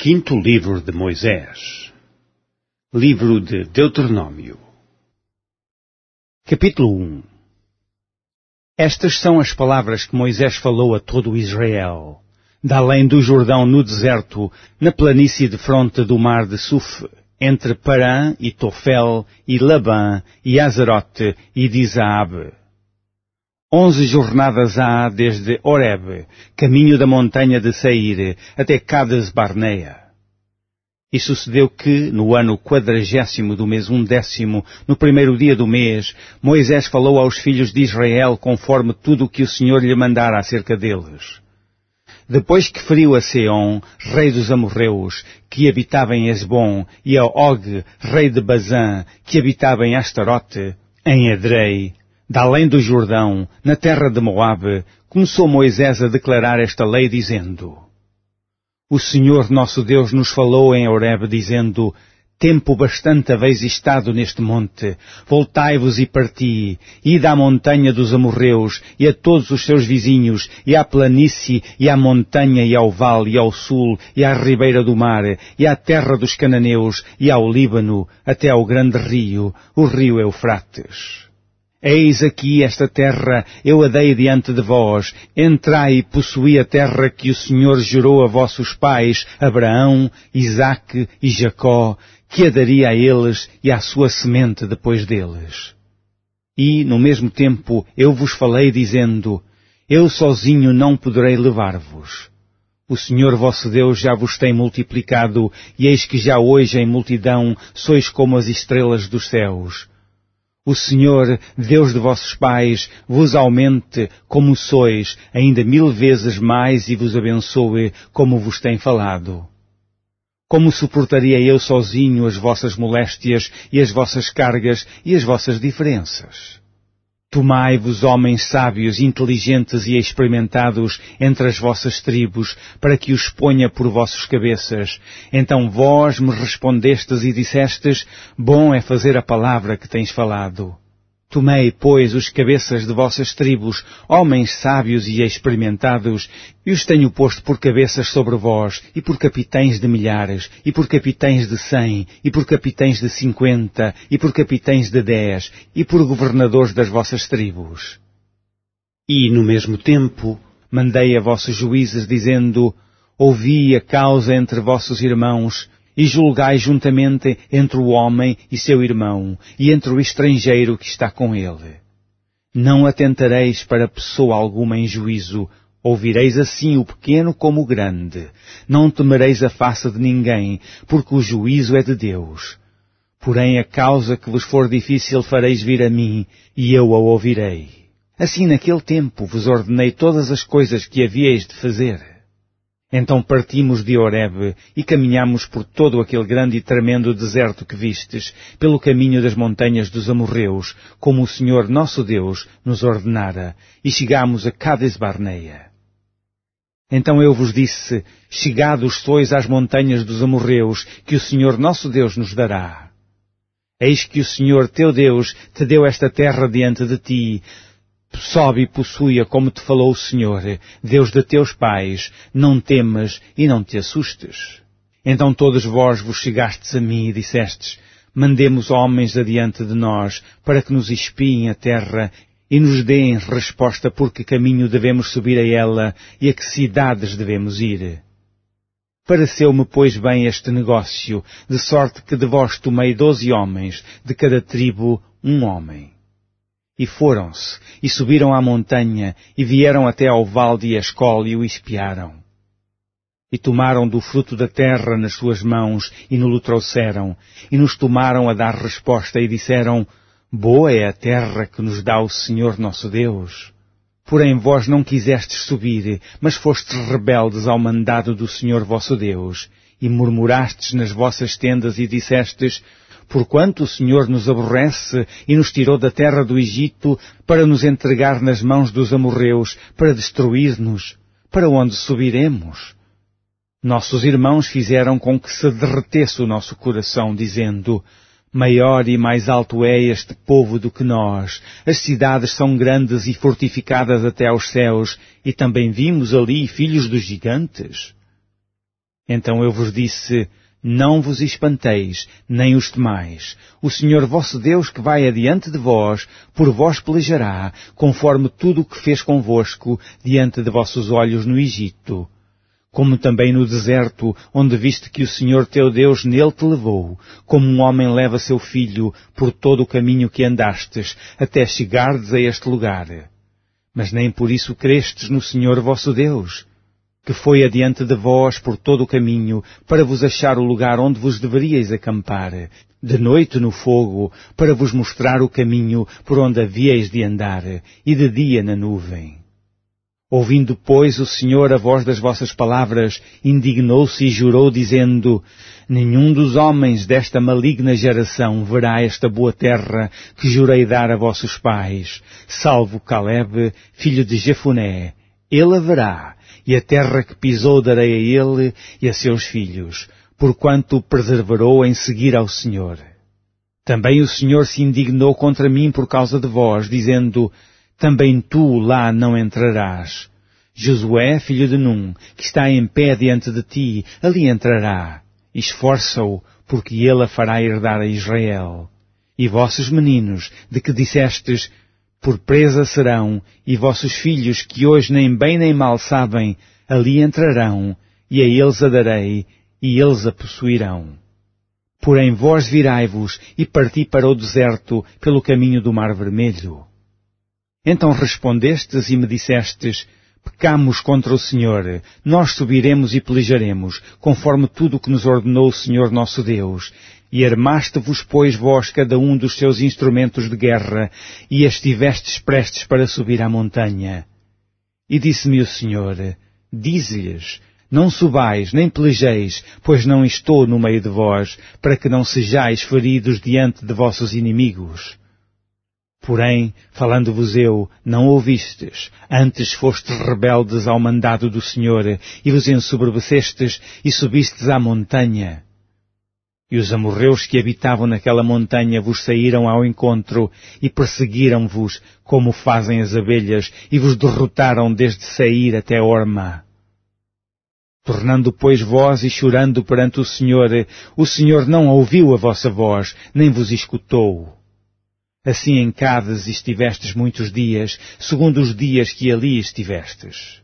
Quinto livro de Moisés. Livro de Deuteronômio. Capítulo 1. Estas são as palavras que Moisés falou a todo o Israel, da além do Jordão no deserto, na planície de fronte do mar de Suf, entre Parã e Tofel, e Labã, e Azarote, e Dizaab. 11 jornadas há desde Horeb, caminho da montanha de Seir, até Cades Barnea. E sucedeu que, no ano 40º do mês 11º, no primeiro dia do mês, Moisés falou aos filhos de Israel conforme tudo o que o Senhor lhe mandara acerca deles. Depois que feriu a Seom, rei dos amorreus, que habitava em Esbom, e a Og, rei de Bazã, que habitava em Astarote, em Edrei, da além do Jordão, na terra de Moabe, começou Moisés a declarar esta lei, dizendo: O Senhor nosso Deus nos falou em Horeb, dizendo: Tempo bastante haveis estado neste monte, voltai-vos e parti, ide à montanha dos amorreus, e a todos os seus vizinhos, e à planície, e à montanha, e ao vale, e ao sul, e à ribeira do mar, e à terra dos cananeus, e ao Líbano, até ao grande rio, o rio Eufrates. Eis aqui esta terra, eu a dei diante de vós, entrai e possuí a terra que o Senhor jurou a vossos pais, Abraão, Isaque e Jacó, que a daria a eles e à sua semente depois deles. E, no mesmo tempo, eu vos falei dizendo: Eu sozinho não poderei levar-vos. O Senhor vosso Deus já vos tem multiplicado, e eis que já hoje em multidão sois como as estrelas dos céus. O Senhor, Deus de vossos pais, vos aumente como sois, ainda 1000 vezes mais, e vos abençoe como vos tem falado. Como suportaria eu sozinho as vossas moléstias e as vossas cargas e as vossas diferenças? Tomai-vos homens sábios, inteligentes e experimentados entre as vossas tribos, para que os ponha por vossos cabeças. Então vós me respondestes e dissestes: Bom é fazer a palavra que tens falado. Tomei, pois, os cabeças de vossas tribos, homens sábios e experimentados, e os tenho posto por cabeças sobre vós, e por capitães de milhares, e por capitães de 100, e por capitães de 50, e por capitães de 10, e por governadores das vossas tribos. E, no mesmo tempo, mandei a vossos juízes, dizendo: Ouvi a causa entre vossos irmãos, e julgai juntamente entre o homem e seu irmão, e entre o estrangeiro que está com ele. Não atentareis para pessoa alguma em juízo, ouvireis assim o pequeno como o grande. Não temereis a face de ninguém, porque o juízo é de Deus. Porém a causa que vos for difícil fareis vir a mim, e eu a ouvirei. Assim naquele tempo vos ordenei todas as coisas que havíeis de fazer. Então partimos de Horeb e caminhamos por todo aquele grande e tremendo deserto que vistes, pelo caminho das montanhas dos amorreus, como o Senhor nosso Deus nos ordenara, e chegámos a Cades Barnea. Então eu vos disse: Chegados sois às montanhas dos amorreus, que o Senhor nosso Deus nos dará. Eis que o Senhor teu Deus te deu esta terra diante de ti. Sobe e possui-a como te falou o Senhor, Deus de teus pais, não temas e não te assustes. Então todos vós vos chegastes a mim e dissestes: Mandemos homens adiante de nós, para que nos espiem a terra e nos deem resposta por que caminho devemos subir a ela e a que cidades devemos ir. Pareceu-me, pois, bem este negócio, de sorte que de vós tomei 12 homens, de cada tribo um homem. E foram-se, e subiram à montanha, e vieram até ao vale de Escol, e o espiaram. E tomaram do fruto da terra nas suas mãos, e no-lo trouxeram, e nos tomaram a dar resposta, e disseram: Boa é a terra que nos dá o Senhor nosso Deus. Porém vós não quisestes subir, mas fostes rebeldes ao mandado do Senhor vosso Deus, e murmurastes nas vossas tendas, e dissestes: Porquanto o Senhor nos aborrece e nos tirou da terra do Egito para nos entregar nas mãos dos amorreus, para destruir-nos, para onde subiremos? Nossos irmãos fizeram com que se derretesse o nosso coração, dizendo: Maior e mais alto é este povo do que nós. As cidades são grandes e fortificadas até aos céus, e também vimos ali filhos dos gigantes. Então eu vos disse, não vos espanteis, nem os temais. O Senhor vosso Deus que vai adiante de vós, por vós pelejará, conforme tudo o que fez convosco, diante de vossos olhos no Egito. Como também no deserto, onde viste que o Senhor teu Deus nele te levou, como um homem leva seu filho por todo o caminho que andastes, até chegardes a este lugar. Mas nem por isso crestes no Senhor vosso Deus, que foi adiante de vós por todo o caminho, para vos achar o lugar onde vos deveríeis acampar, de noite no fogo, para vos mostrar o caminho por onde havíeis de andar, e de dia na nuvem. Ouvindo, pois, o Senhor a voz das vossas palavras, indignou-se e jurou, dizendo, nenhum dos homens desta maligna geração verá esta boa terra que jurei dar a vossos pais, salvo Caleb, filho de Jefuné. Ele a verá, e a terra que pisou darei a ele e a seus filhos, porquanto o perseverou em seguir ao Senhor. Também o Senhor se indignou contra mim por causa de vós, dizendo, também tu lá não entrarás. Josué, filho de Num, que está em pé diante de ti, ali entrará. Esforça-o, porque ele a fará herdar a Israel. E vossos meninos, de que dissestes, por presa serão, e vossos filhos, que hoje nem bem nem mal sabem, ali entrarão, e a eles a darei, e eles a possuirão. Porém vós virai-vos, e parti para o deserto, pelo caminho do Mar Vermelho. Então respondestes e me dissestes, pecamos contra o Senhor, nós subiremos e pelejaremos, conforme tudo o que nos ordenou o Senhor nosso Deus. E armaste-vos, pois, vós cada um dos seus instrumentos de guerra, e estivestes prestes para subir à montanha. E disse-me o Senhor, dize-lhes, não subais, nem pelejeis, pois não estou no meio de vós, para que não sejais feridos diante de vossos inimigos. Porém, falando-vos eu, não ouvistes, antes fostes rebeldes ao mandado do Senhor, e vos ensoberbecestes, e subistes à montanha. E os amorreus que habitavam naquela montanha vos saíram ao encontro, e perseguiram-vos, como fazem as abelhas, e vos derrotaram desde Seir até Horma. Tornando, pois, vós e chorando perante o Senhor não ouviu a vossa voz, nem vos escutou. Assim em Cádiz estivestes muitos dias, segundo os dias que ali estivestes.